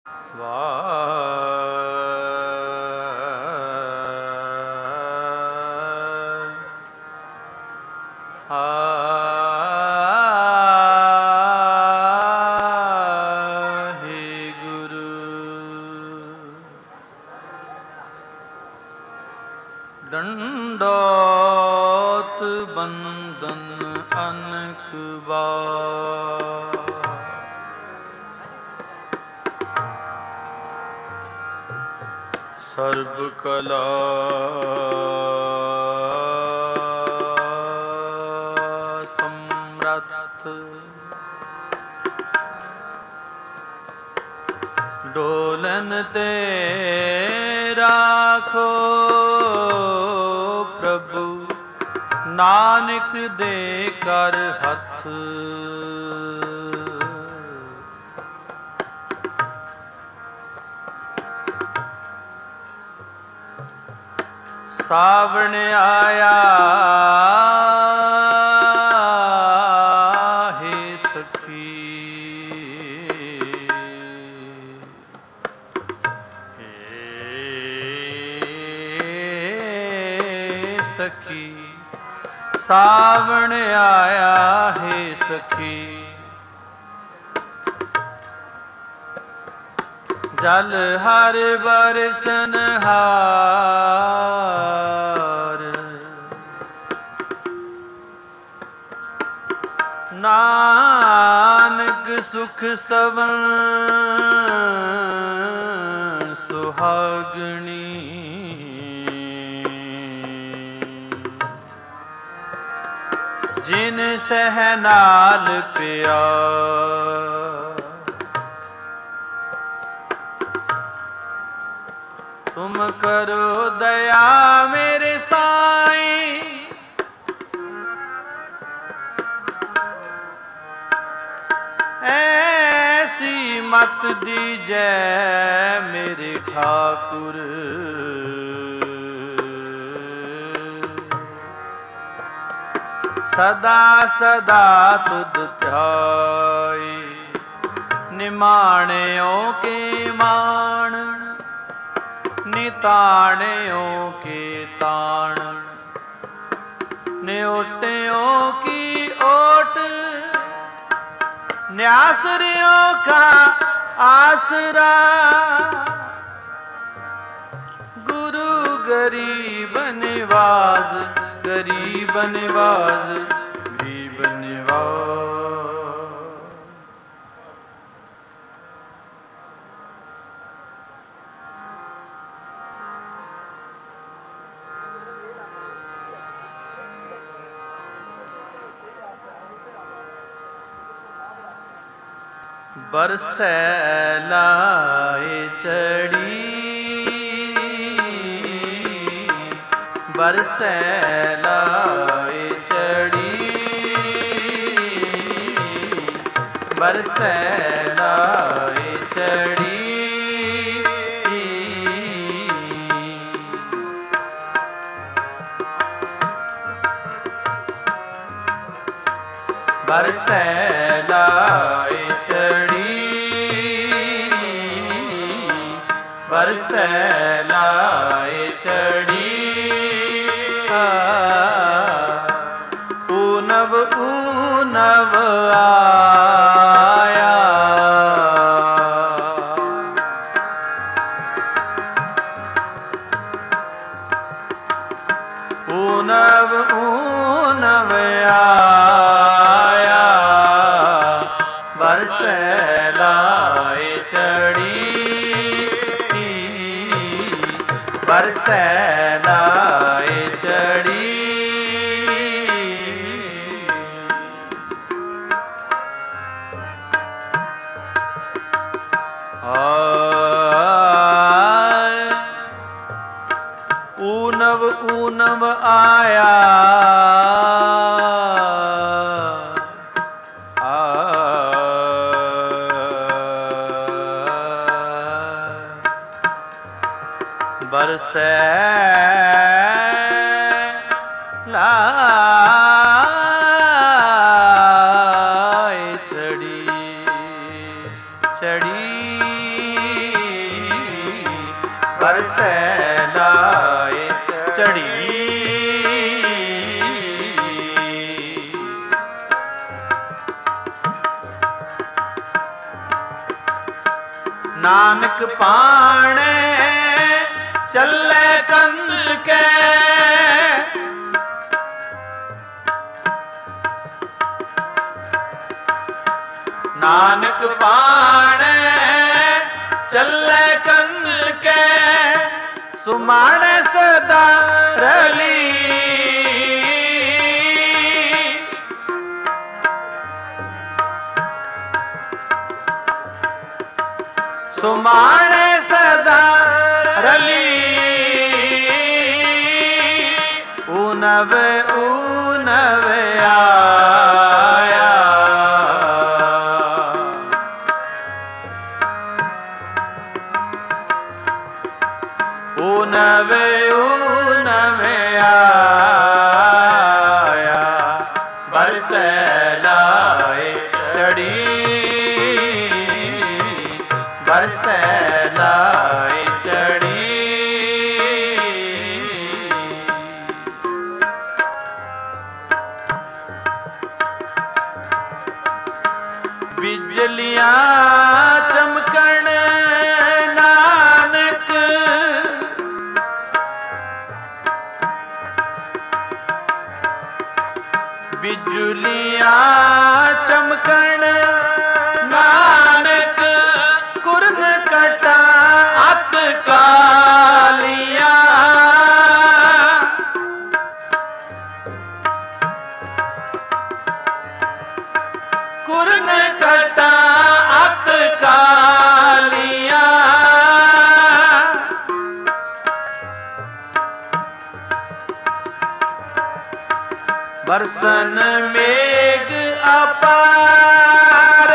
ਡੰਡੋਤ ਬੰਦਨ ਅਨਕ ਬਾਰ, ਸਰਬ ਕਲਾ ਸਮਰੱਥ, ਡੋਲਨ ਤੇ ਰਾਖੋ ਪ੍ਰਭੂ, ਨਾਨਕ ਦੇ ਕਰ ਹੱਥ। ਸਾਵਣ ਆਇਆ ਹੈ ਸਖੀ, ਸਖੀ ਸਾਵਣ ਆਇਆ ਹੈ ਸਖੀ, ਜਲ ਹਰ ਬਰਸਨ ਹਾਰ, ਨਾਨਕ ਸੁਖ ਸਵਨ ਸੁਹਾਗਣੀ, ਜਿਨ ਸਹਿ ਨਾਲ ਪਿਆਰ। ਤੁਮ ਕਰੋ ਦਇਆ ਮੇਰੇ ਸਾਈਂ, ਐਸੀ ਮਤ ਦੀਜੈ ਮੇਰੇ ਠਾਕੁਰ। ਸਦਾ ਸਦਾ ਤੁਧ ਧਿਆਈ, ਨਿਮਾਣਿਓ ਕੇ ਮਾਣਨ, ਨਿਤਾਣਿਓ ਕੇ ਤਾਣਨ, ਨਿਓਟਿਓ ਕੀ ਓਟ, ਨਿਆਸਰਿਓ ਕਾ ਆਸਰਾ। ਗੁਰੂ ਗਰੀਬ ਨਿਵਾਜ਼, ਗਰੀਬ ਨਿਵਾਜ਼, ਗਰੀਬ ਨਿਵਾਜ਼। ਬਰਸੈ ਲਾਏ ਚੜੀ, ਬਰਸੈ ਲਾਏ ਚੜੀ, ਬਰਸੈ ਲਾਏ ਚੜੀ। ਬਰਸੈ ਲਾਏ ਚੜੀ, ਬਰਸੈ ਲਾਏ ਚੜੀ। ਊਨਵ ਊਨਵ ਆਇਆ, ਊਨਵ ਊਨਵ ਆਇਆ, ਬਰਸੈ ਲਾਏ ਚੜੀ, ਬਰਸੈ ਲਾਏ ਚੜੀ। ਊਨਵ ਊਨਵ ਆਇਆ, ਬਰਸੈ ਲਾਏ ਚੜੀ, ਚੜੀ ਬਰਸੈ ਲਾਏ ਚੜੀ। ਨਾਨਕ ਪਾਣੇ ਚੱਲੇ ਕੰਦ ਕੇ, ਨਾਨਕ ਪਾਣੇ ਚੱਲੇ ਕੰਦ ਕੇ, ਸੁਮਾਣੇ ਸਦਾ ਰਲੀ। ਸੁਮਾਣੇ ਸਦਾ ਰਲੀ, ਊਨਵ ਊਨਵ ਆਇਆ। ਊਨਵ ਊਨਵ ਆਇਆ, ਬਰਸੈ ਲਾਏ ਚੜੀ। ਬਰਸੈ ਲਾਏ ਚੜੀ। ਬਿਜਲੀਆਂ ਚਮਕਣ ਨਾਨਕ, ਬਿਜਲੀਆਂ ਚਮਕਣ ਨਾਨਕ, ਕੁਰਨ ਕਟਾ ਅਤ ਕਾਲੀਆਂ। ਕੁਰਨ ਕਟਾ ਅਤ ਕਾਲੀਆਂ, ਬਰਸਨ ਮੇਘ ਅਪਾਰ।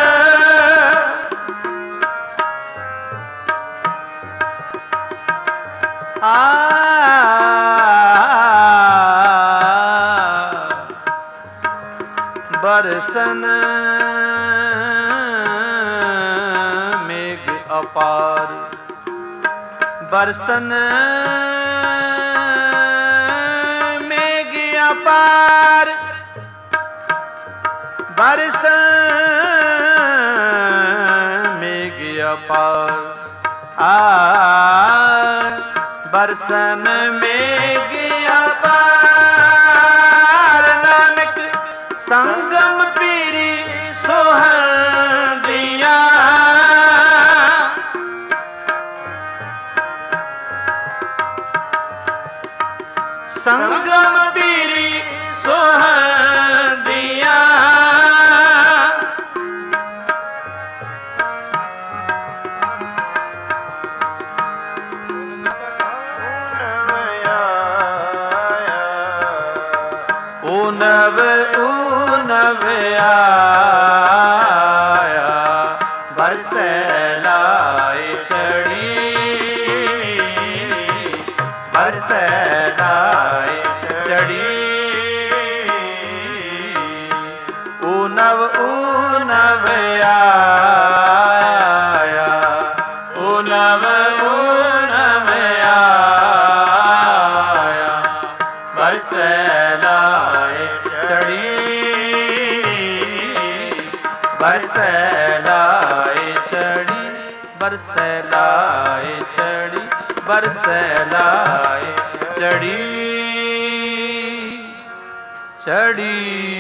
ਬਰਸਨ ਮੇਘ ਅਪਾਰ, ਬਰਸਨ ਮੇਘ ਅਪਾਰ, ਬਰਸਨ ਮੇਘ ਅਪਾਰ। ਬਰਸਨ ਮੇਘ ਅਪਾਰ, ਨਾਨਕ ਸੰਗਮ ਪੀਰੀ ਸੋਹੰਦੀਆਂ। ਸੰਗਮ ਪੀਰੀ ਸੋਹੰਦੀਆਂ, ਊਨਵ ਊਨਵ ਆਇਆ, ਬਰਸੈ ਲਾਏ ਚੜੀ। ਬਰਸੈ ਲਾਏ ਚੜੀ। ਊਨਵ ਊਨਵ ਆਇਆ, ਊਨਵ ਊਨਵ ਆਇਆ, ਬਰਸੈ ਲਾਏ ਚੜੀ। ਬਰਸੈ ਲਾਏ ਚੜੀ। ਬਰਸੈ ਲਾਏ ਚੜੀ। ਬਰਸੈ ਲਾਏ ਚੜੀ। ਚੜੀ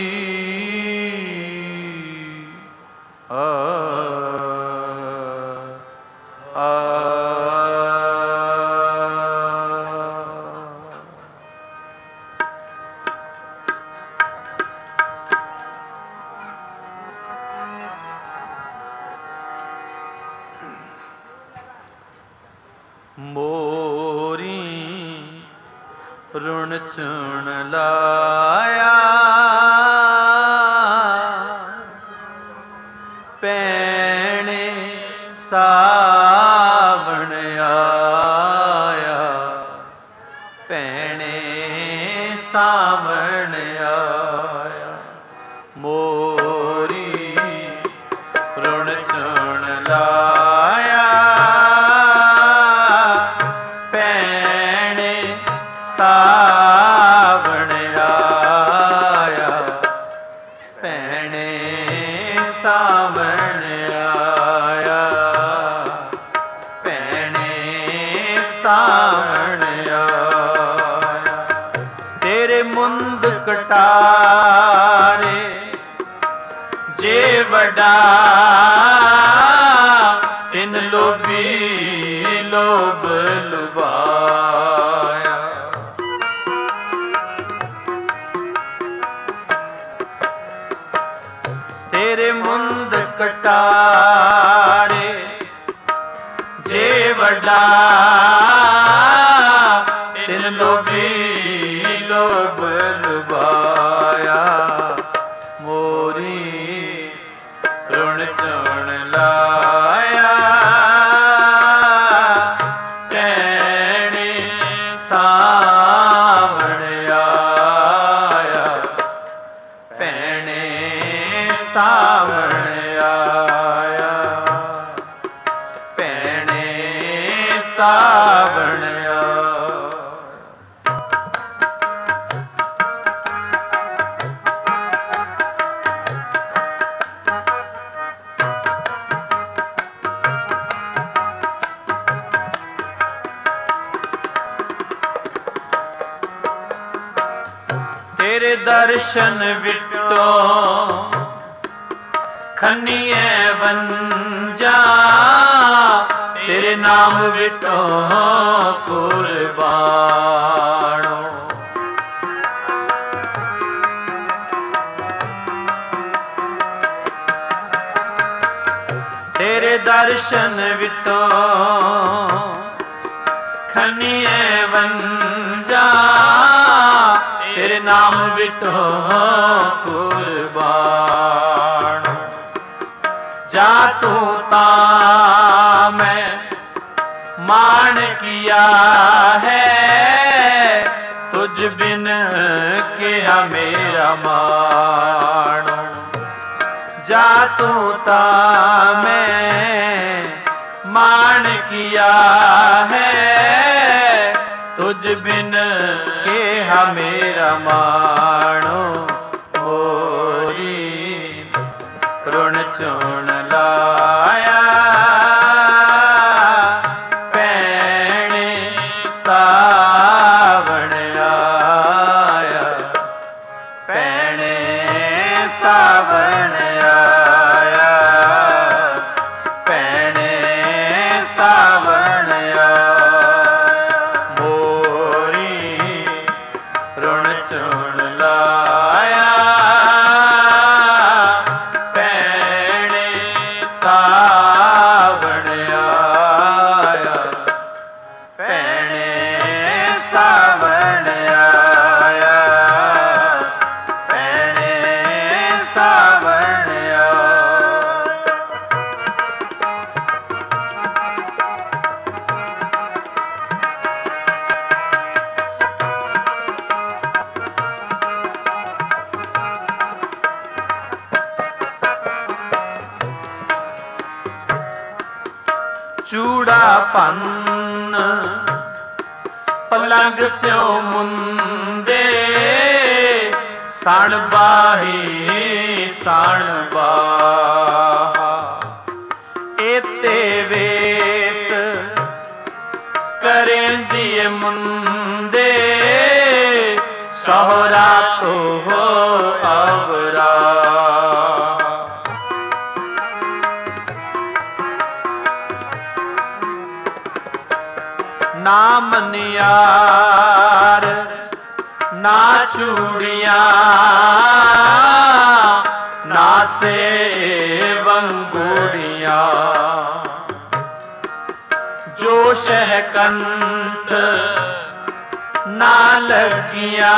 ਮੋਰੀ ਰੁਣ ਚੁਣ ਲਾਇਆ, ਪੈਣੇ ਸਾਵਣ ਆਇਆ, ਪੈਣੇ ਸਾਵਣ ਆਇਆ। ਮੋਰੀ ਰੁਣ ਚੁਣ ਲਾਇਆ, ਸਾਵਣ ਆਇਆ। ਤੇਰੇ ਮੁੰਦ ਕਟਾਰੇ ਜੇ ਵੱਡਾ ਤਿਨ ਲੋਭੀ ਲੋਭ ਲੁਭਾਇਆ। ਤੇਰੇ ਮੁੰਦ ਕਟਾਰੇ ਜੇ ਵੱਡਾ ਤਿਨ ਲੋਭੀ ਲੋਭ ਲੁਭਾਇਆ। ਮੋਰੀ ਰੁਣ ਚੁਣ ਲਾਇਆ ਕਹਿਣੇ ਸਾਵਣ ਆਇਆ। ਭੈਣੇ ਸਾਵਣ ਆਇਆ। ਭੈਣੇ ਸਾਵਣ ਆਇਆ। ਤੇਰੇ ਦਰਸ਼ਨ ਵਿਟੋ ਖੰਨੀਏ ਵੰਜਾ। ਤੇਰੇ ਨਾਮ ਵਿਟੋ ਕੁਰਬਾਨੋ। ਤੇਰੇ ਦਰਸ਼ਨ ਵਿਟੋ ਖੰਨੀਏ ਵੰਜਾ। ਤੇਰੇ ਨਾਮ ਵਿਟੋ ਕੁਰਬਾਨ। ਜਾ ਤੂੰ ਤਾਂ ਮੈਂ ਮਾਣ ਕੀਆ ਹੈ। ਤੁਝ ਬਿਨ ਕਿਹਾ ਮੇਰਾ ਮਾਣੋ। ਜਾ ਤੂੰ ਤਾਂ ਮੈਂ ਮਾਣ ਕੀਆ ਹੈ। ਤੁਝ ਬਿਨ ਕਿਹਾ ਮੇਰਾ ਮਾਣੋ। ਮੋਰੀ ਰੁਣ ਚੁਣ ਲਾਇਆ ਭੈਣੇ ਸਾਵਣ ਆਇਆ। ਭੈਣੇ ਸਾਵਣ ਆਇਆ। ਭੈਣੇ ਸਾਵਣ ਆਇਆ। ਰੁਣ ਚੁਣ ਲਾਇਆ ਭੈਣੇ ਸਾਵਣ ਆਇਆ। ਭੈਣੇ ਸਾਵਣ ਆਇਆ। ਭੈਣੇ ਸਾਵਣ ਆਇਆ। ਚੂੜਾ ਪੰਨ ਪਲੰਗ ਸਿਓ ਮੁੰਦੇ। ਸਣ ਬਾਹੀ ਸਣ ਬਾਹਾ। ਏਤੇ ਵੇਸ ਕਰੇਂਦੀਏ ਮੁੰਦੇ। ਸਹੁਰਾ ਤੋ ਅਵਰਾ। ਨਾ ਮਨਿਆਰ ਨਾ ਚੂੜੀਆਂ ਨਾ ਸੇਵੰਗੂੜੀਆਂ। ਜੋ ਸ਼ਹਿਕੰਠ ਨਾ ਲੱਗੀਆਂ।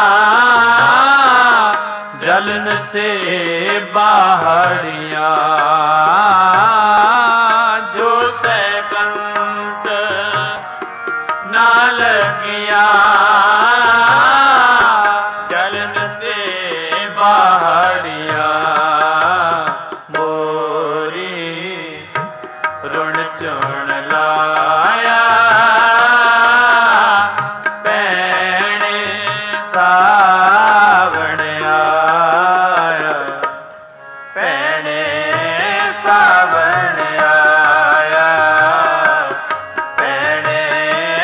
ਜਲਨ ਸੇ ਬਾਹੜੀਆਂ। ਜੋ ਸ਼ਹਿਕੰਠ ਨਾ ਲੱਗੀਆਂ। ਜਲਨ ਸੇ ਬਾਹੜੀਆਂ। ਮੋਰੀ ਰੁਣ ਚੁਣ ਲਾਇਆ ਭੈਣੇ ਸਾਵਣ ਆਇਆ। ਭੈਣੇ ਸਾਵਣ ਆਇਆ। ਭੈਣੇ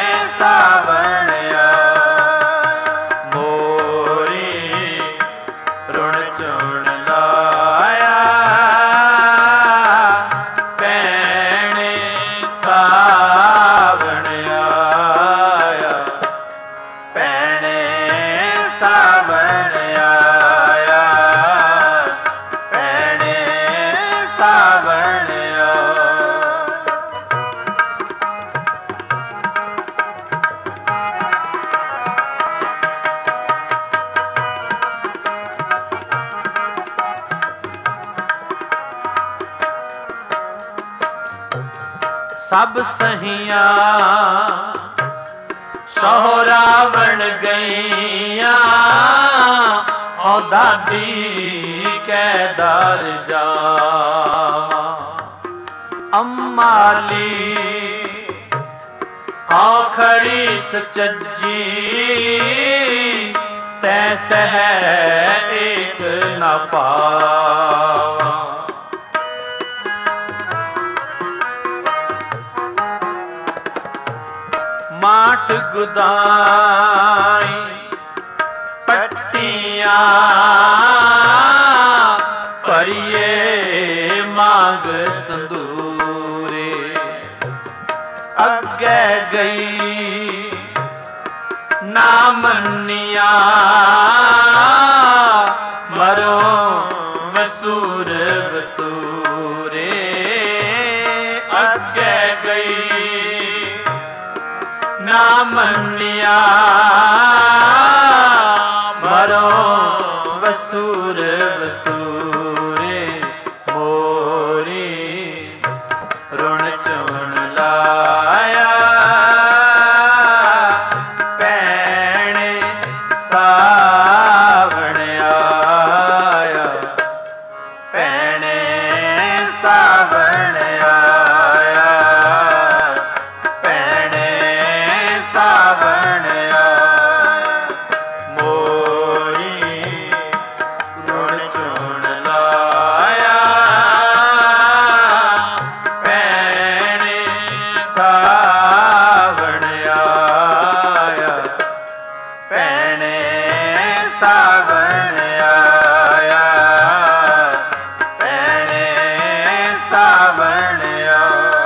ਸਭ ਸਹੀਆਂ ਸੋਹਰਾਵਣ ਗਈਆਂ ਹੋ ਦਾਦੀ ਕੈ ਦਰ ਜਾ ਅੰਮਾਲੀ ਆਖਰੀ ਸਚਜੀ ਤੈ ਸਹਿ ਏਕ ਨਾ ਪਾਵਾ ਮਾਟ ਗੁਦਾਈ ਪੱਟੀਆਂ ਭਰੀਏ ਮਾਗ ਸੰਦੂਰੇ ਅੱਗੇ ਗਈ ਨਾ ਮੰਨਿਆ ਮਰੋ ਵਸੂਰ ਵਸੂਰੇ ਅੱਗੇ ਗਈ ਨਾ ਮੰਨਿਆ ਮਰੋ ਵਸੂਰ ਵਸੂਰੇ ਮੋਰੀ ਰੁਣ ਚੁਣ ਲਾਇਆ ਭੈਣੇ ਸਾਵਣ ਆਇਆ ਭੈਣੇ ਸਾਵਣ ਆਇਆ ਭੈਣੇ ਸਾਵਣ ਆਇਆ ਮੋਰੀ ਰੁਣ ਚੁਣ ਲਾਇਆ ਭੈਣੇ ਸਾਵਣ ਆਇਆ ਭੈਣੇ ਸਾਵਣ ਆਇਆ ਭੈਣੇ ਸਾਵਣ ਆਇਆ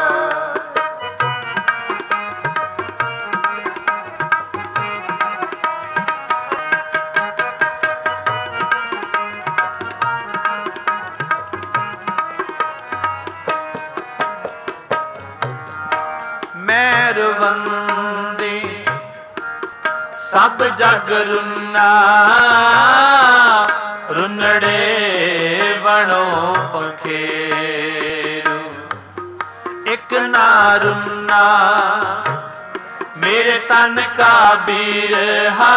ਮਿਹਰਵੰਦੀ ਸਭ ਜਗ ਰੁੰਨਾ ਰੁੰਨੜੇ ਵਣੋ ਪਖੇਰੂ ਇਕ ਨਾ ਰੁੰਨਾ ਮੇਰੇ ਤਨ ਕਾ ਬਿਰਹਾ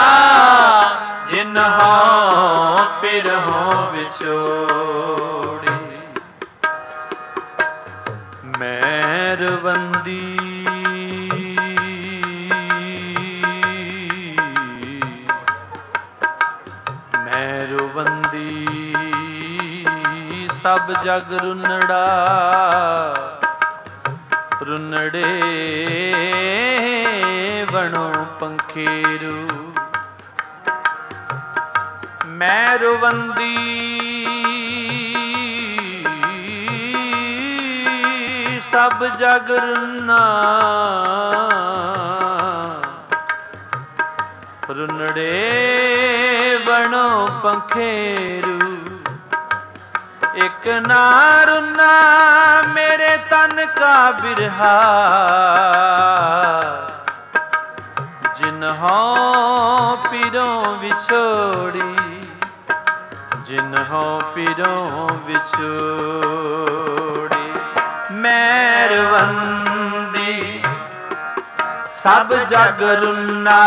ਜਿਨ ਹੋ ਪਿਰਹੁ ਵਿਛੋੜੀ ਮਿਹਰਵੰਦੀ ਮਿਹਰਵੰਦੀ ਸਭ ਜਗ ਰੁੰਨੜਾ ਰੁੰਨੜੇ ਵਣੋ ਪੰਖੇਰੂ ਮਿਹਰਵੰਦੀ ਸਭ ਜਗ ਰੁੰਨਾ ਰੁੰਨੜੇ ਵਣੋ ਪੰਖੇਰੂ ਇਕ ਨਾ ਰੁੰਨਾ ਮੇਰੇ ਤਨ ਕਾ ਬਿਰਹਾ ਜਿਨ ਹੋ ਪਿਰੋਂ ਵਿਛੋੜੀ ਜਿਨ ਹੋ ਪਿਰੋਂ ਵਿਛੋੜੀ ਮਿਹਰਵੰਦੀ ਸਭ ਜਗ ਰੁੰਨਾ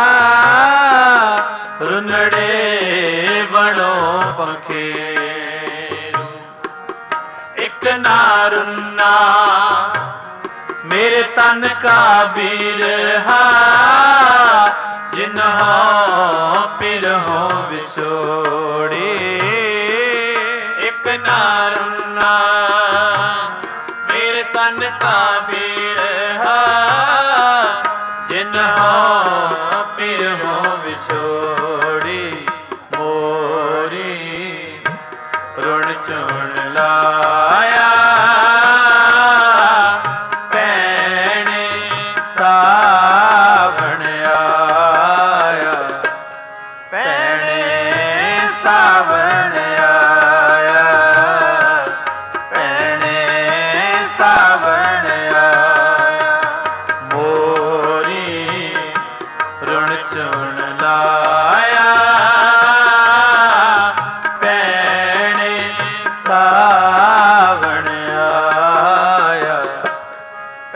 ਰੁੰਨੜੇ ਵਣੋ ਪੰਖੇਰੂ ਇਕ ਨਾ ਰੁੰਨਾ ਮੇਰੇ ਤਨ ਕਾ ਬਿਰਹਾ ਜਿਨ ਹੋ ਪਿਰਹੁ ਵਿਛੋੜੀ ਇਕ ਨਾ ਰੁੰਨਾ ਮੇਰੇ ਤਨ ਕਾ ਬਿਰਹਾ ਜਿਨ ਹੋ ਪਿਰਹੁ ਵਿਛੋੜੀ ਮੋਰੀ ਰੁਣ ਚੁਣ ਲਾਇਆ ਭੈਣੇ ਸਾਵਣ ਆਇਆ ਭੈਣੇ ਸਾਵਣ ਆਇਆ ਭੈਣੇ ਸਾਵਣ ਆਇਆ ਮੋਰੀ ਰੁਣ ਚੁਣ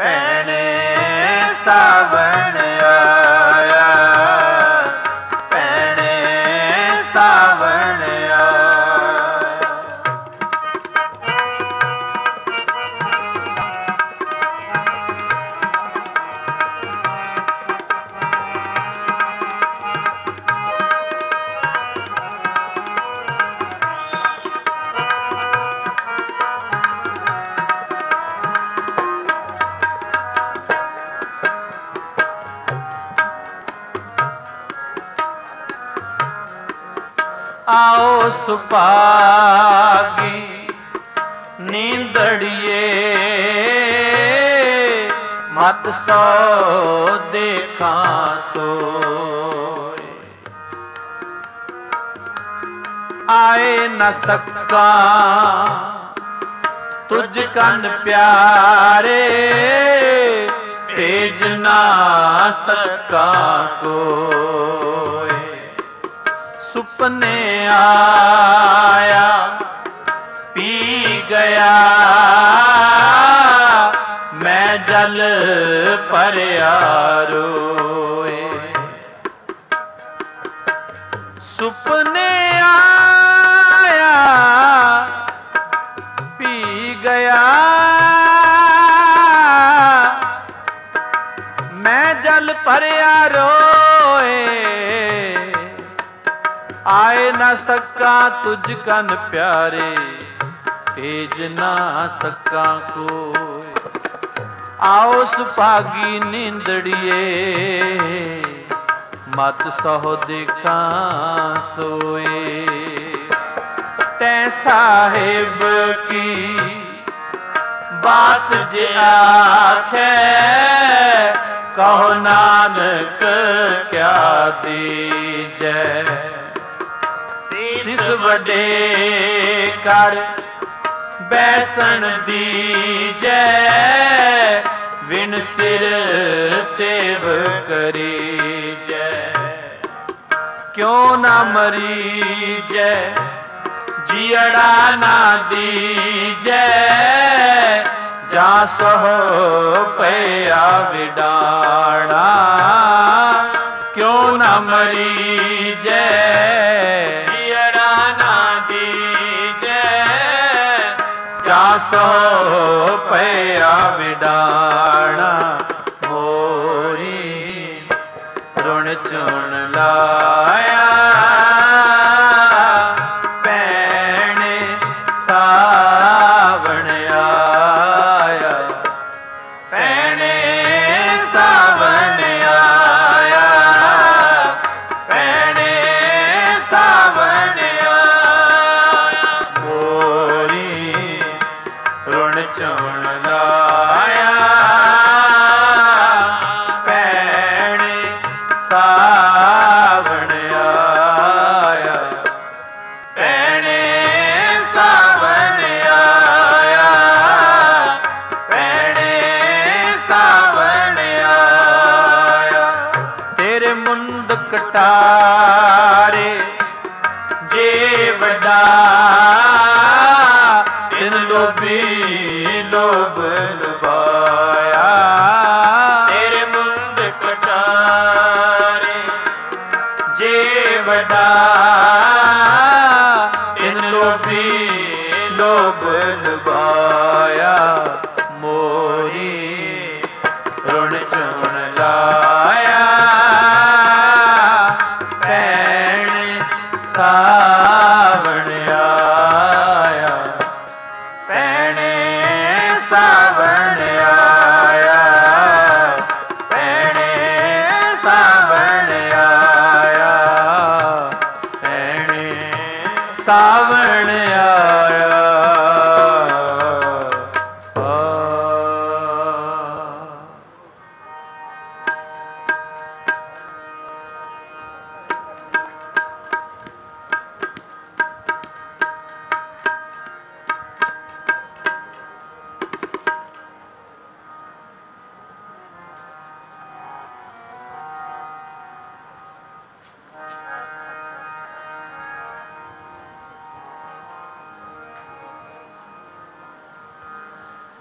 ਭੈਣੇ ਸਾਵਣ ਆਇਆ, ਭੈਣੇ ਸਾਵਣ ਆਇਆ। आओ सुभागी नींदड़िए, मत सो देखा सोए। आए न सका तुझ कन प्यारे, भेज ना सका कोई। सुपने आया पी गया, मैं जल भरिया रोए। सुपने आया पी गया, मैं जल भरिया रोए। आए न सका तुझ कन प्यारे, भेज ना सका कोई। आओ सुभागी नींदड़िए, मत सहो देखा सोए। तै साहिब की बात जे आखे, कहो नानक क्या दीजै। सिस वडे कर बैसन दीजै, विन सिर सेव करीजै। क्यों ना मरीजै, जियड़ा ना दीजै। जा सहो पया विडाणा, क्यों ना मरीजै। सो पया विडाणा, मोरी रुण चुन लाया। भैणे सावण आया, भैणे सावण आया, भैणे सावण आया। मोरी रुण चुन लाया, भैणे सावण आया, भैणे सावण आया, भैणे सावण आया। तेरे मुंद कटारे जे वड्डा, इन लोभी लोभ लुभाया। तेरे मुंद कटारे जे वडा, इन लोभी लोभ लुभाया। मोरी रुण चुन लाया, भैण सावण आया, भैणे सावण आया, भैणे सावण आया, भैणे सावण आया।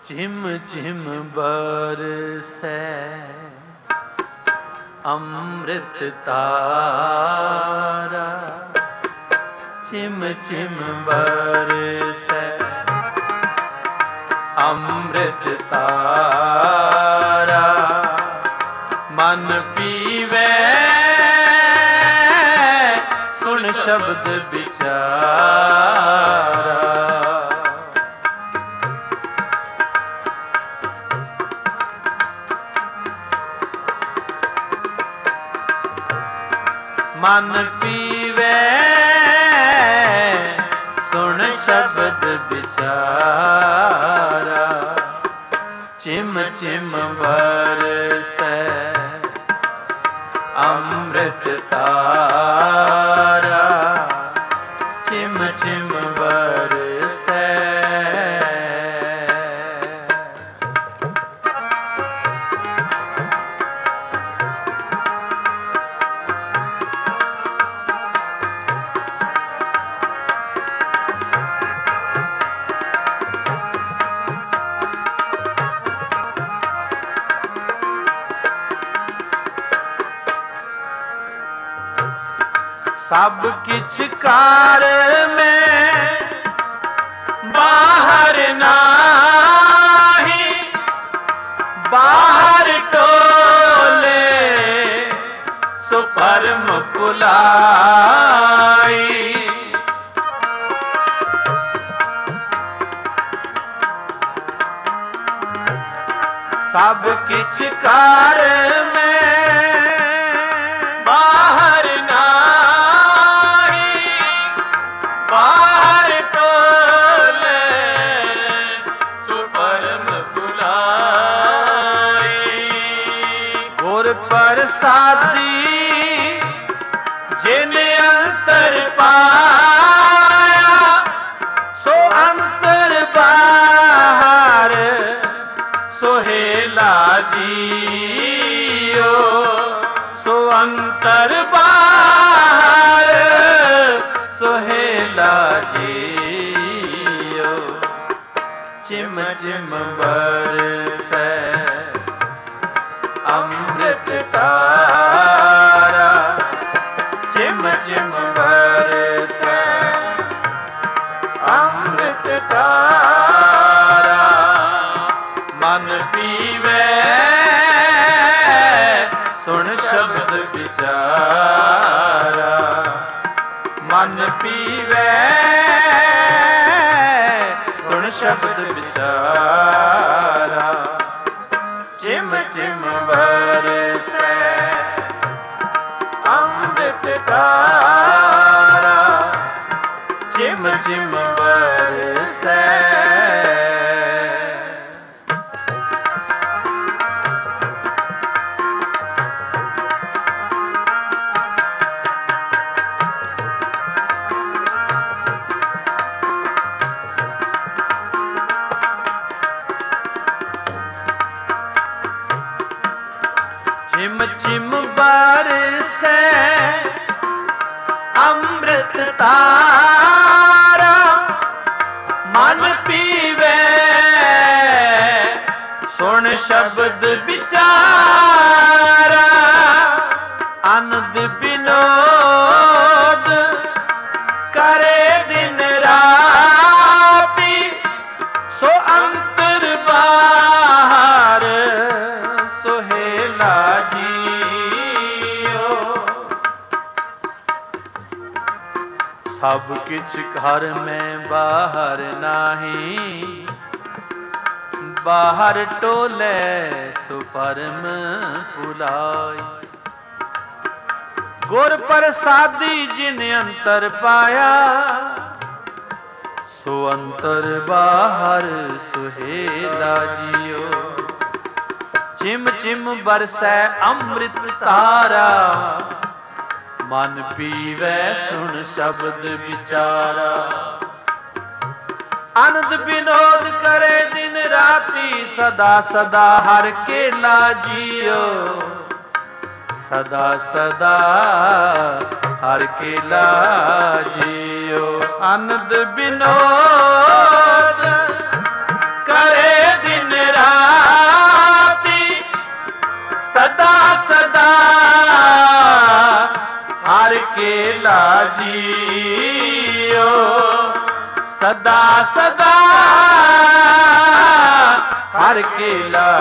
चिम चिम बरसै अमृत तारा, चिम चिम बरसै अमृत तारा, मन पीवे सुन शब्द विचारा। मन पीवे सुन शब्द विचारा, चिम चिम बरसै अमृत तारा, चिम चिम बरसै। सब किछ कार में बाहर नाही, बाहर टोले सो परम पुलाई। सब किछ कार में बाहर नाही, बाहर टोले सो परम पुलाई। गुर प्रसादी जिन अंतर पाया, सो अंतर बाहर सोहेला जियो, सो अंतर बाहर सोहेला जियो। चिम चिम बरसै अमृत तारा, चिम चिम बरसै अमृत तारा, मन पीवे सुन शब्द विचारा। मन पीवे सुन शब्द विचारा, चिम चिम बरसै अमृत तारा, चिम चिम बरसै। चिम चिम बरसै अमृत तारा, मन पीवे सुन शब्द विचारा। आनंद विनोद करे दिन राती, सो अंतर बाहर सोहेला जियो। सब किछ घर में बाहर नाही, बाहर टोले सो परम पुलाई। गुर प्रसादी जिन अंतर पाया, सो अंतर बाहर सुहेला जियो। चिम चिम बरसै अमृत तारा, मन पीवै सुन शब्द विचारा। आनंद विनोद करे दिन राती, सदा सदा हर केला जियो। सदा सदा हर केला जियो। आनंद विनोद करे दिन ਰਾਤੀ ਸਦਾ ਸਦਾ ਹਰ ਕੇ ਲਾਜੀਓ ਸਦਾ ਸਦਾ ਹਰ ਕੇ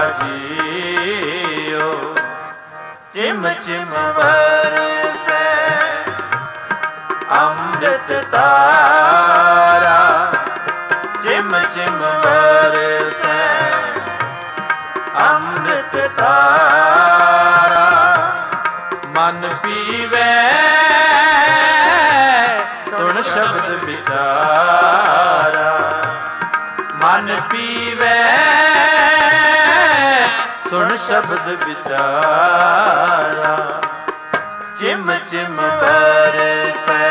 ਲਾਜੀਓ ਚਿਮ ਚਿਮ ਵਰਸੈ ਅੰਮ੍ਰਿਤ ਤਾਰਾ ਚਿਮ ਚਿਮ ਵਰਸੈ ਅੰਮ੍ਰਿਤ ਤਾਰਾ ਮਨ ਪੀਵੈ ਸੁਣ ਸ਼ਬਦ ਵਿਚਾਰਾ ਮਨ ਪੀਵੈ ਸੁਣ ਸ਼ਬਦ ਵਿਚਾਰਾ ਚਿਮ ਚਿਮ ਵਰਸੈ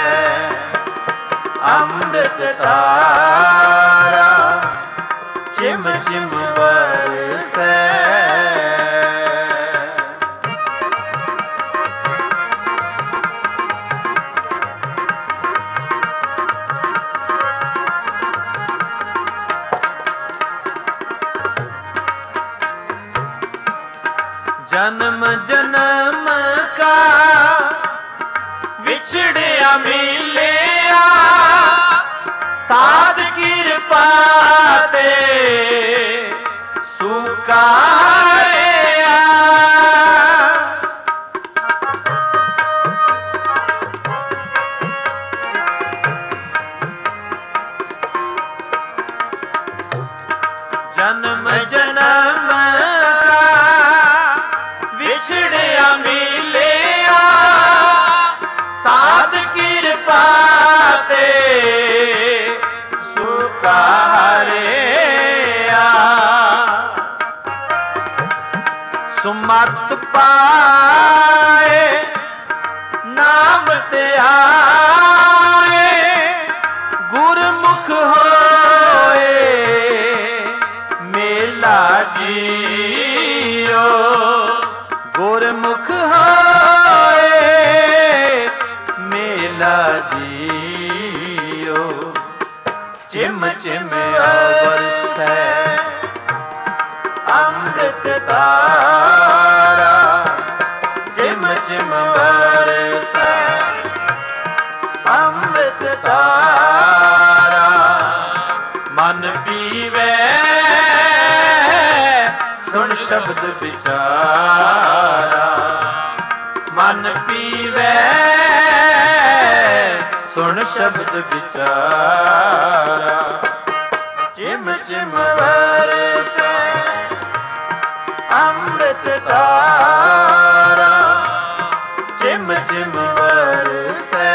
ਅੰਮ੍ਰਿਤ ਤਾਰਾ ਚਿਮ ਚਿਮ ਵਰਸੈ जन्म जन्म का विछड़िया मिलिया साध कृपा ते सुकारिया जन्म जन्म विछड़िया मिलिया साध कृपा ते सुकारिया सुमत पाए नाम ते आए गुरमुख होए मेला जियो गुरमुख होए मेला जियो चिम चिम बरसै अमृत तारा चिम चिम बरसै अमृत तारा मन पीवै सुन शब्द विचारा मन पीवै सुन शब्द विचारा चिम चिम बरसै अमृत तारा चिम चिम बरसै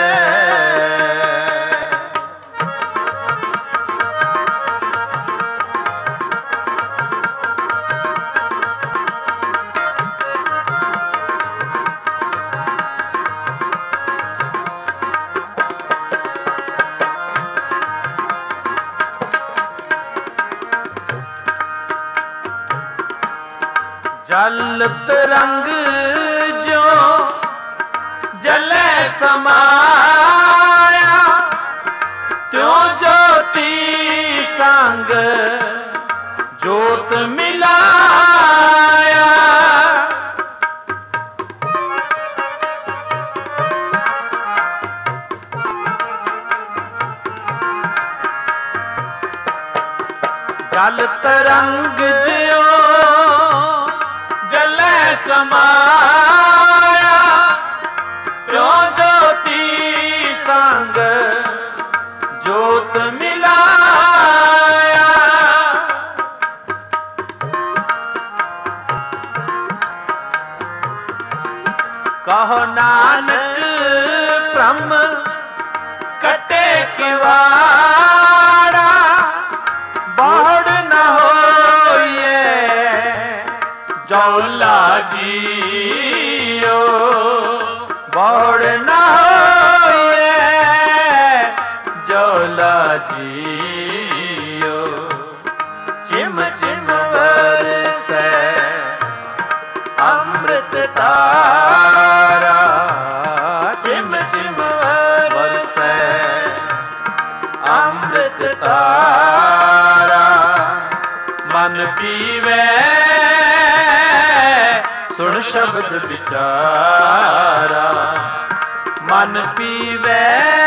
जल तरंग जो जले समाया त्यों ज्योति संग जोत मिलाया जल तरंग ज्यो समाया त्यों ज्योति संग जोत मिलाया कहो नानक ब्रह्म कटे किवाड़ा बाढ़ न होइए जौला जियो बाढ़ न होइए जौला जियो चिम चिम बरसै अमृत तारा चिम चिम बरसै अमृत तारा मन ਪੀਵੇ ਸੁਣ ਸ਼ਬਦ ਵਿਚਾਰਾ, ਮਨ ਪੀਵੇ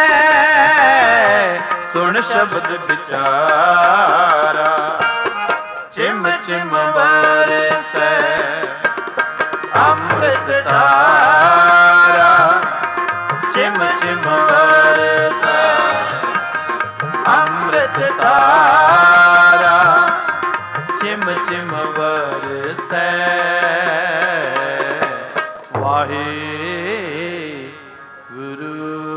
ਸੁਣ ਸ਼ਬਦ ਵਿਚਾਰਾ। ਚਿਮ ਚਿਮ ਬਰਸੈ ਅੰਮ੍ਰਿਤ ਧਾਰਾ, ਚਿਮ ਚਿਮ ਬਰਸੈ ਅੰਮ੍ਰਿਤ ਧਾਰਾ, ਚਿਮ ਚਿਮ ਬਰਸੈ ਵਾਹਿਗੁਰੂ।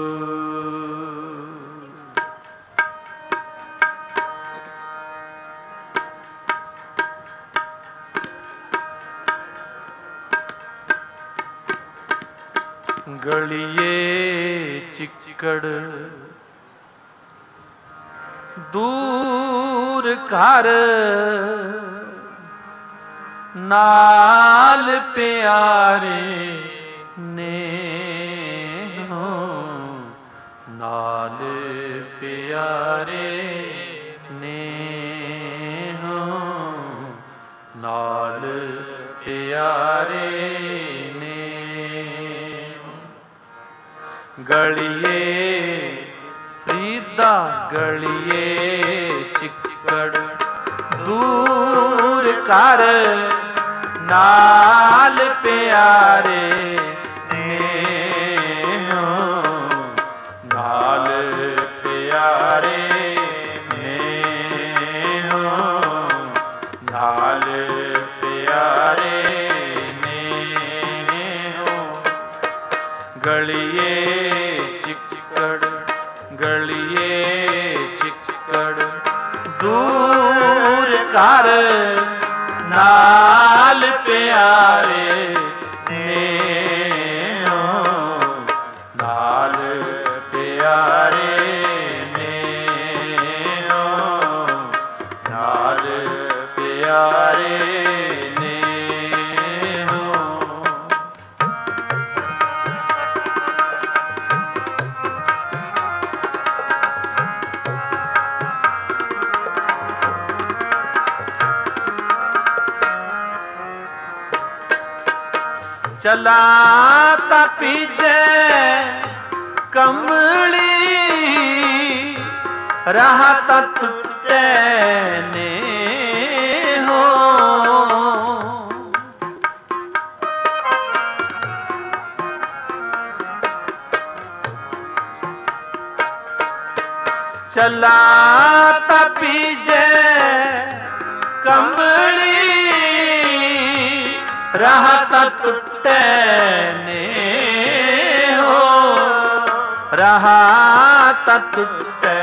ਗਲੀਏ ਚਿੱਕੜ ਦੂਰ ਘਰ, ਨਾਲ ਪਿਆਰੇ ਨੇਹੋ, ਨਾਲ ਪਿਆਰੇ ਨੇਹੋ, ਨਾਲ ਪਿਆਰੇ ਨੇਹੋ। ਗਲੀਏ ਫਰੀਦਾ ਗਲੀਏ ਚਿੱਕੜ ਦੂਰ ਘਰ, ਨਾਲ ਪਿਆਰੇ ਨੇਹੋ, ਨਾਲ ਪਿਆਰੇ ਨੇਹੋ, ਨਾਲ ਪਿਆਰੇ ਨੇਹੋ। ਗਲੀਏ ਚਿੱਕੜ ਗਲੀਏ ਚਿੱਕੜ ਦੂਰ ਘਰ, ਨਾਲ ਪਿਆਰੇ ਨੇਹੋ, ਨਾਲ ਪਿਆਰੇ ਨੇਹੋ, ਨਾਲ ਪਿਆਰੇ ਨੇਹੋ। ਚਲਾ ਤਾ ਪੀਜੈ ਕਮਲੀ, ਰਾਹ ਤਾ ਟੁੱਟੈ ਨੇਹੋ। ਚਲਾ ਤਾ ਪੀਜੈ ਕਮਲੀ, ਰਾਹ ਤਾ ਟੁੱਟੈ ਨੇਹੋ, ਰਾਹ ਤਾ ਟੁੱਟੈ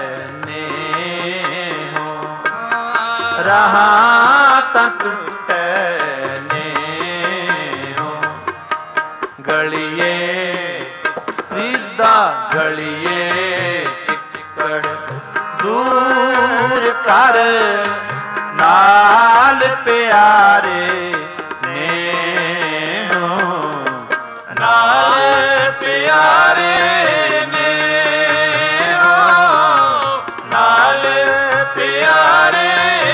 ਨੇਹੋ, ਰਾਹ ਤਾ ਟੁੱਟੈ ਨੇਹੋ। ਗਲੀਏ ਫਰੀਦਾ ਗਲੀਏ ਚਿੱਕੜ ਦੂਰ ਘਰ, ਨਾਲ ਪਿਆਰੇ ਨੇਹੋ, ਨਾਲ ਪਿਆਰੇ ਨੇਹੋ, ਨਾਲ ਪਿਆਰੇ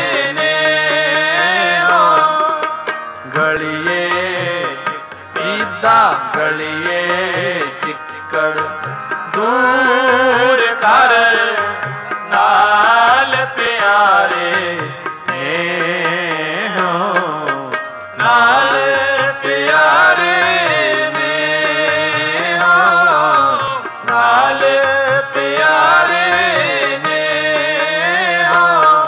ਨੇਹੋ। ਗਲੀਏ ਪੀਦਾ ਗਲੀਏ ਚਿੱਕੜ ਦੂਰ ਘਰ, ਨਾਲ ਪਿਆਰੇ ਨੇਹੋ, ਨਾਲ ਪਿਆਰੇ ਨੇਹੋ, ਨਾਲ ਪਿਆਰੇ ਨੇਹੋ।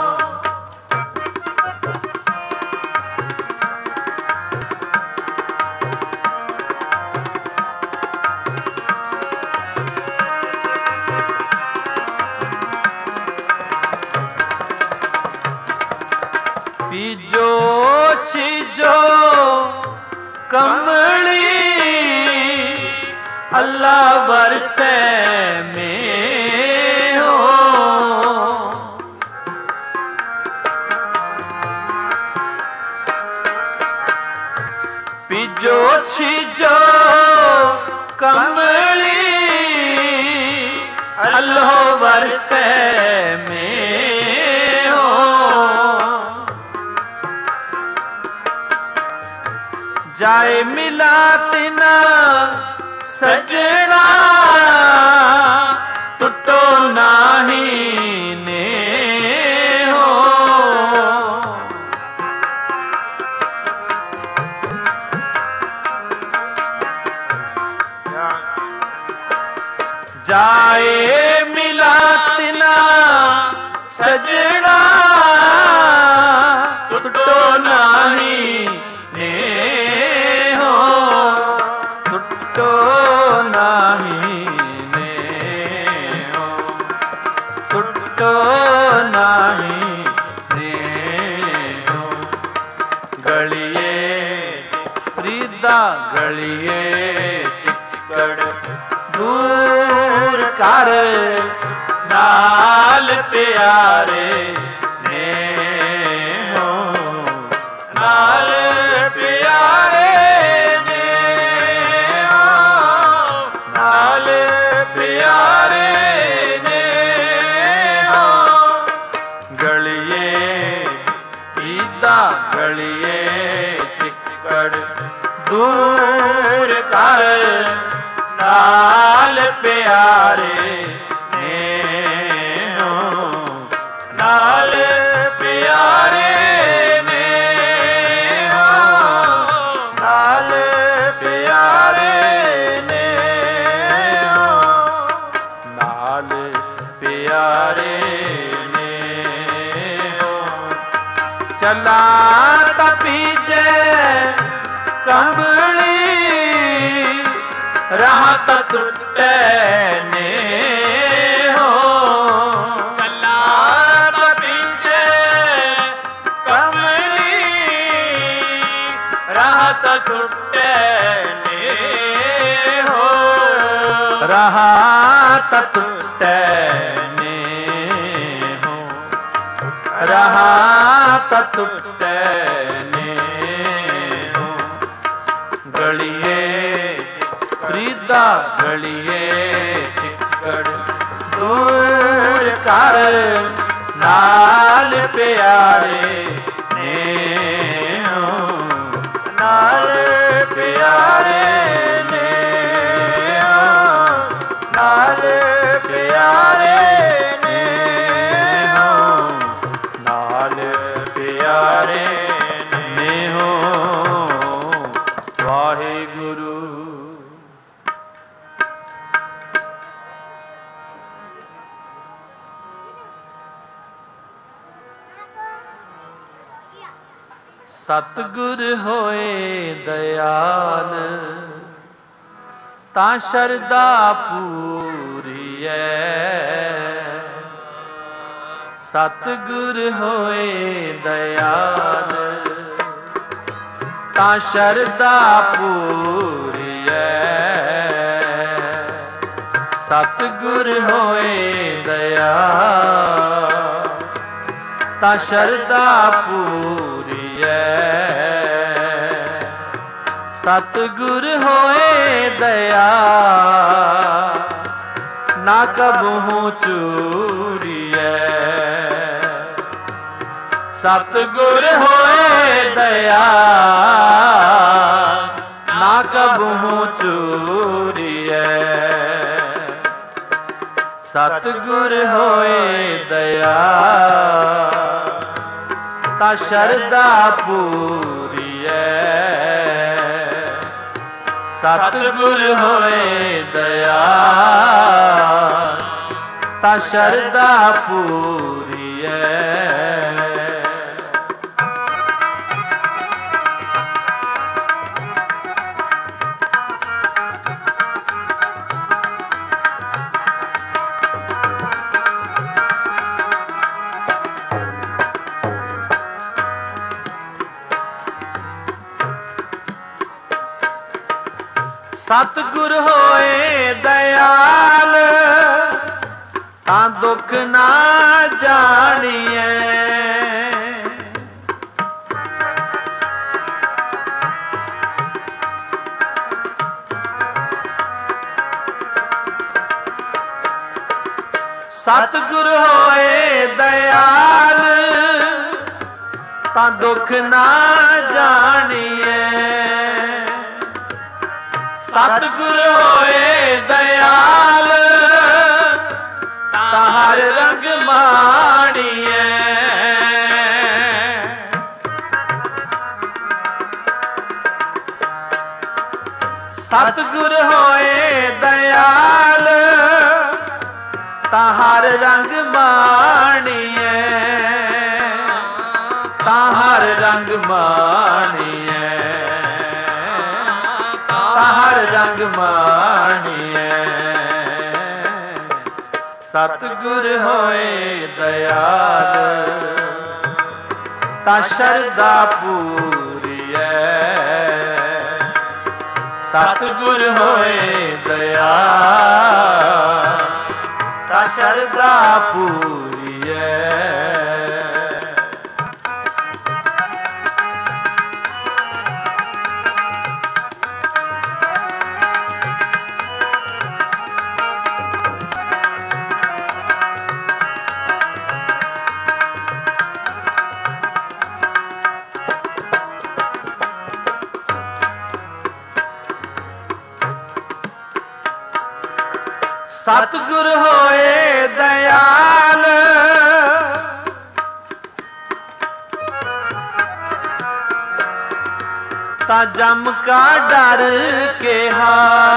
ਪੀਜੋ ਛੀਜੋ ਕਮਲੀ, ਅੱਲਾ ਵਰਸੈ ਮੇਹੋ। ਪੀਜੋ ਛੀਜੋ ਕਮਲੀ, ਅੱਲਾ ਵਰਸੈ ਮੇਹੋ, जाए मिला तिना सजना टुटो नाही ने हो। जाए मिला तिना सजना टुटो नाही ने हो। टुटो नाही ने हो। टुटो नाही ने हो। गलिए प्रीदा गलिए चिक्कड़ दूर कर नाल प्यारे ने हो। नाल प्यारे ने हो। नाल प्यारे ने हो। गलिए ईदा गलिए चिक्कड़ दूर कर नाल प्यारे ने हो। नाल प्यारे ने हो। नाल प्यारे ने हो। नाल प्यारे ने हो। चला तपीजे कंबली राहत टुटे ने हो। चला तपीजे कमली राहत टुटे ने हो। राहत टुटे ने हो। राहत टुटे ने हो। गलिए प्रीदा गलिए चिक्कड़ दूर कर नाल प्यारे ने हो। नाल प्यारे ने हो। नाल प्यारे ने हो। नाल प्यारे ने हो। वाहिगुरु। सतगुर होए दयाल ता शरदा पूरीए। सतगुर होए दयाल ता शरदा पूरीए। सतगुर होए दयाल ता शरदा पूरीए। सतगुर होए दया ना कबहू चूरीए। सतगुर होए दया ना कबहू चूरीए। सतगुर होए दया ता शरदा पूरीए। सतगुर होए दया ता शरदा पूरीए। सतगुर होए दयाल ता दुख ना जानिए। सतगुर होए दयाल ता दुख ना जानिए। सतगुर होए दयाल ताहर रंग माणिए। सतगुर होए दयाल ताहर रंग माणिए। ताहर रंग माणिए। ताहर रंग माणिए। सतगुर होए दयाल ता शरदा पूरिए। सतगुर होए दयाल ता शरदा पूरिए। सतगुर होए दयाल ता जम का डर केहा।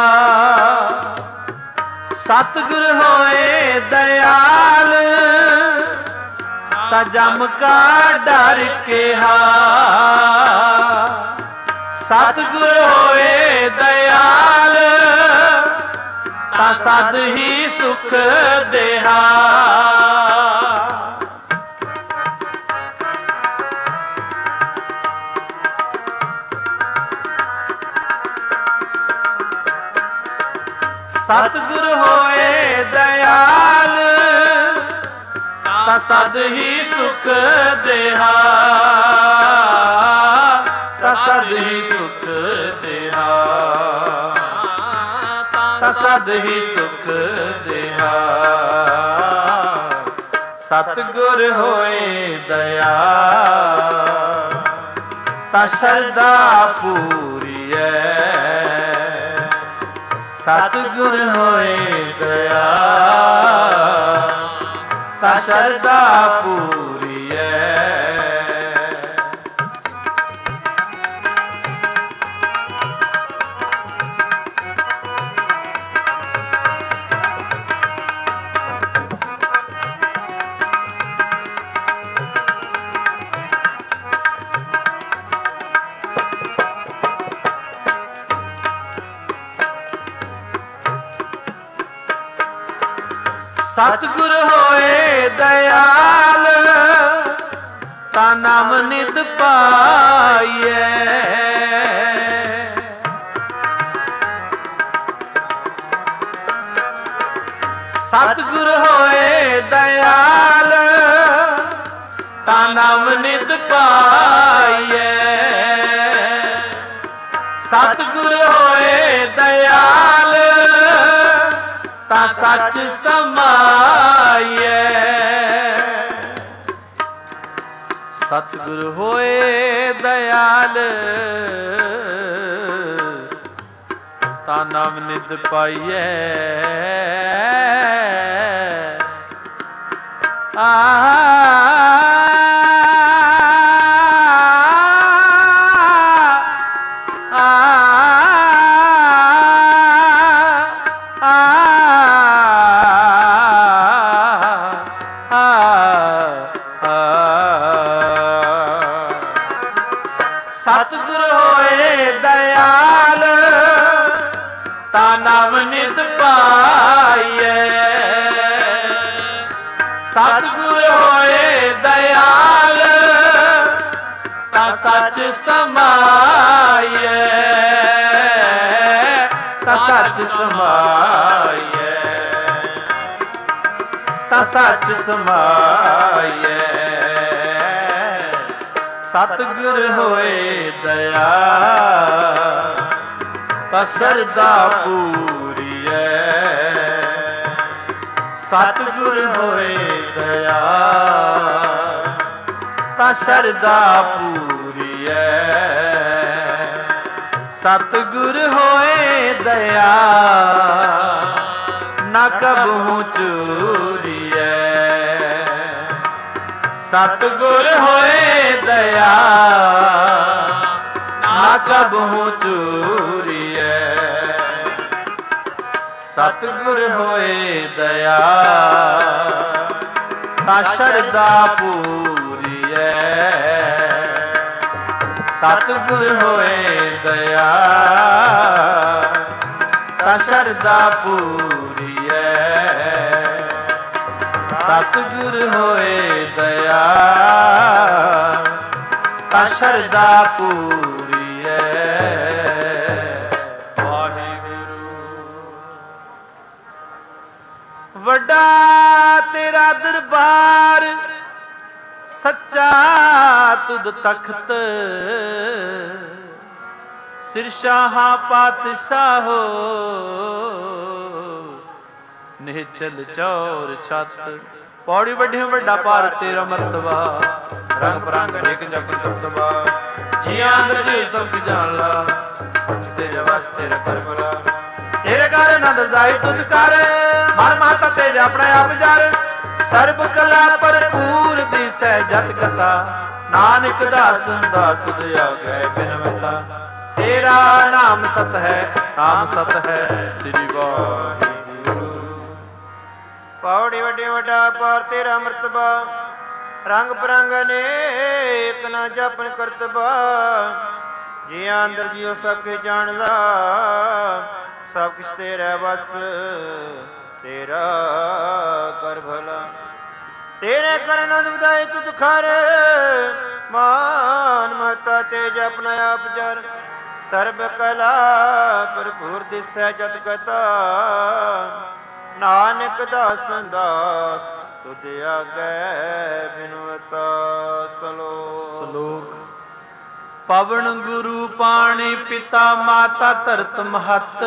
सतगुर होए दयाल ता जम का डर केहा। सतगुर होए दयाल ता सद ही सुख देहा। सतगुर होए दयाल ता सद ही सुख देहा। ता सद ही सुख देहा। सद ही सुख देहा। सतगुर होए दयाल ता शरदा पूरिए। सतगुर होए दयाल ता शरदा पूरिए। सतगुर होए दयाल ता नाम नित पाइए। सतगुर होए दयाल ता नाम नित पाइए। सतगुर होए दयाल ता सच समाइए। सतगुर होए दयाल ता नाम नित पाइए। सतगुर होए दयाल ता नाम नित पाइए। सतगुर होए दयाल ता सच समाइए। ता सच समाइए। ता सच समाइए। सतगुर होए दयाल ता शरदा पूरिए। सतगुर होए दयाल ता शरदा पूरिए। सतगुर होए दया न कबहू चूरिए। सतगुर होए दया न कबहू चूरिए। सतगुर होए दया ता शरदा पूरिए। सतगुर होए दया ता शरदा पूरिए। सतगुर होए दया ता शरदा पूरिए। वड्डा तेरा दरबार सच्चा तुद तख्त। सिरशाहा पातशाहो निहचल चौर छत। पौड़ी वड्ढे वड्डा पार तेरा मरतबा। रंग बरंग अनेक जप तत्वा। जिया अंदर जी सब की जान ला। सब तेरे वस तेरा कर भला। तेरे घर नंद दाई तुद कर। मन माता तेज अपना आप जर। सर्ब कला भरपूर दिसै जत कथा। नानक दास दास तुझ आगे बिनवता। तेरा नाम सत है नाम सत है श्री वाहिगुरु। पौड़ी वड्डे वड्डा पार तेरा मरतबा। रंग बरंग अनेक ना जपन करतबा। जिया अंदर जियो सब के जान ला। सब कुछ तेरा बस तेरा कर भला। तेरे कर नंद उदाई तुझ खर। मान महता तेज अपना आप जर। सर्ब कला भरपूर दिसै जत कथा। नानक दास दास तुझ आगे बिनवता। श्लोक। पवन गुरु पाणी पिता माता धरत महत।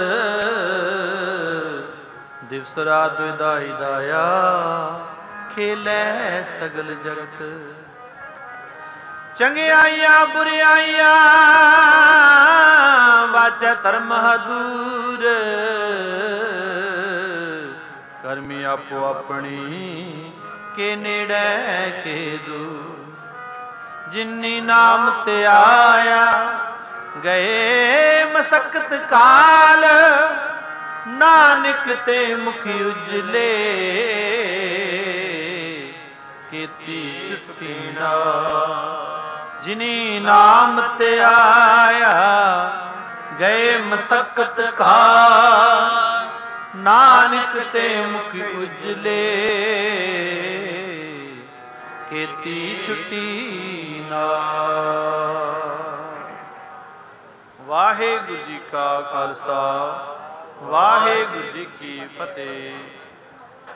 दिवस रात विदाई दाया खेलै सगल जगत। चंगियाइयां बुरियाइयां वाचै धर्म दूर। करमी आपो अपनी के नेड़े के दूर। जिन्नी नाम ते आया गए मसकत काल। नानक ते मुखी उजले कीती छुट्टी नाल। जिनी नाम ते आया गए मसकत काल। नानक ते मुखी उजले कीती छुट्टी नाल। वाहिगुरु जी का खालसा वाहिगुरु जी की फतेह।